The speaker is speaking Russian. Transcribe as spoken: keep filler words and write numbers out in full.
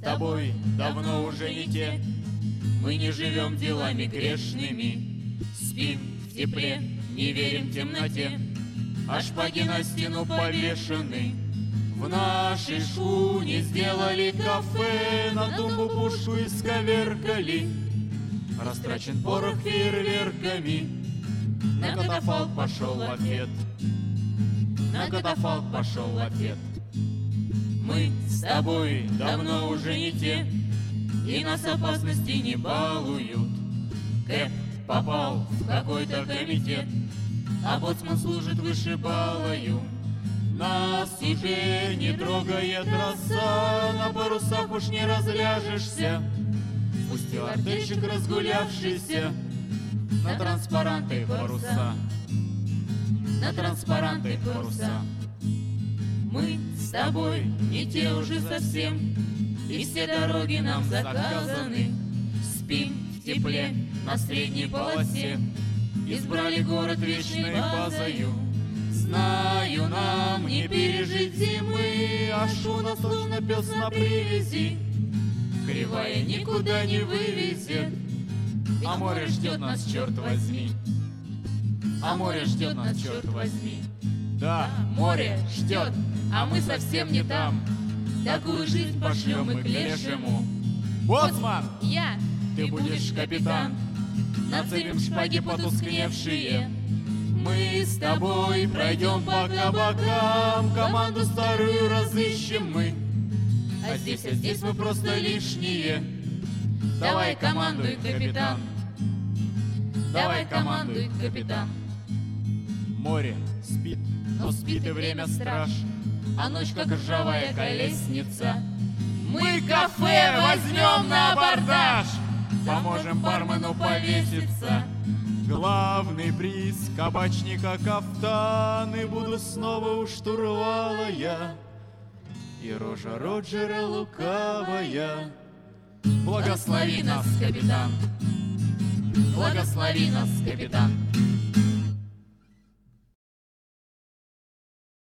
тобой давно уже не те. Мы не живем делами грешными, спим в тепле, не верим темноте. А шпаги на стену повешены, в нашей шхуне сделали кафе, на тумбу пушку исковеркали, растрачен порох фейерверками. На катафалк пошел в ответ, на катафалк пошел в ответ. Мы с тобой давно уже не те, и нас опасности не балуют. Кэп попал в какой-то комитет, а боцман служит вышибалою. Нас уже не трогает роса, на парусах уж не разляжешься. Пустил артельщик разгулявшийся на транспаранты паруса, на транспаранты паруса. Мы с тобой не те уже совсем, и все дороги нам заказаны. Спим в тепле на средней полосе, избрали город вечной базою. Знаю, нам не пережить зимы, а шхуна словно пес на привязи, кривая никуда не вывезет, а море ждет нас, черт возьми. А море ждет нас, черт возьми. Да, море ждет, а мы совсем не там. Такую жизнь пошлем мы к лешему. Боцман! Я! Ты будешь капитан. Нацепим шпаги потускневшие, мы с тобой пройдем по кабакам, команду старую разыщем мы, а здесь, а здесь мы просто лишние. Давай командуй, капитан. Давай командуй, капитан. Море спит, но спит и время страж, а ночь как ржавая колесница. Мы кафе возьмем на абордаж, поможем бармену повеситься. Главный приз кабачника кафтан, и буду снова у штурвала я, и рожа Роджера лукавая. Благослови нас, капитан. Благослови нас, капитан.